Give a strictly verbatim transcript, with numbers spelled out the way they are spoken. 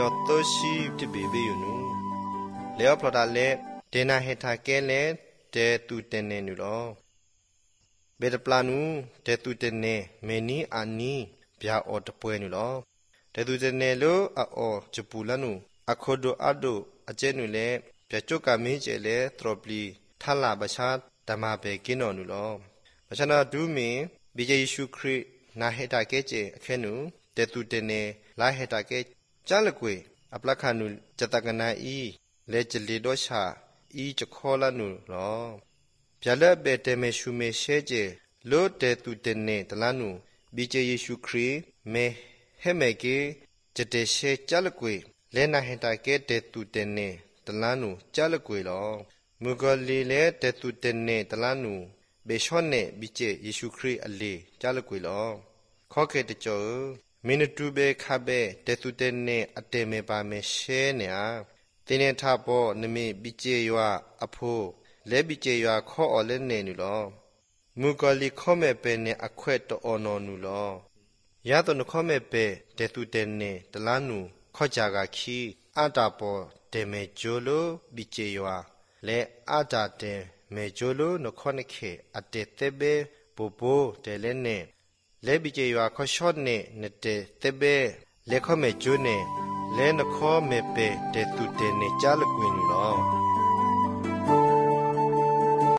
ယောတောရှိတဘေဘေယနုလေယောပလတာလေဒေနာဟေထာကဲလေတေတူတင်နေနုလောဘေဒပလာနုတေတူတင်နေမေနီအာနီဗျာအော်တပွဲနုလောတေတူတင်နေလိုအော်ဂျပူလနုအခုဒိုအဒိုအကျဲနုလေပြချုကမင်းကျဲလေထရပလီထလာဘချာဓမ္မဘေကင်းတော်နုလောဘချနာဒူမင်ဘီဂျေယေရှုခရစ်နာဟေတာကဲကျဲအခဲနုတေတူတင်နေလာဟေတာကဲကျလကွေအပလခနုจตกนาอีเลจลีโดชาอีจะขอละนุรอဗျာလက်ပဲတဲမေရှုမေရှဲကျဲလို့တဲသူတဲနေတလနုဘီကျေယေရှုခရစ်မေဟဲမေကေจเตရှဲကျလကွေလဲနာဟေတာကဲတဲသူတဲနေတလနုကျလကွေလောမူဂလီလဲတဲသူတဲနေတလနုဘေရှောနေဘီကျေယေရှုခရစ်အလေကျလကွေလောခောကေတကြောမင်းတူဘေခဘဲတေတုတေနေအတေမေပါမေရှဲနေအာတင်းနေထဘောနမိဘီကျေယွာအဖိုးလဲဘီကျေယွာခောအော်လဲနေနုလောမူကလီခောမေပဲနေအခွဲ့တော်နော်နုလောရတနခောမေပဲတေတုတေနေတလနုခောကြကခီအတာဘောတေမေဂျိုလိုဘီကျေယွာလဲအတာတေမေဂျိုလိုနခောနခေအတေတေဘေဘူဘူတေလဲနေလဲဘီကျေယွာခောရှော့နေနတေတေဘေလဲခောမေဂျိုနေလဲနခောမေပေတေတူတေနေကြလကွင်းလော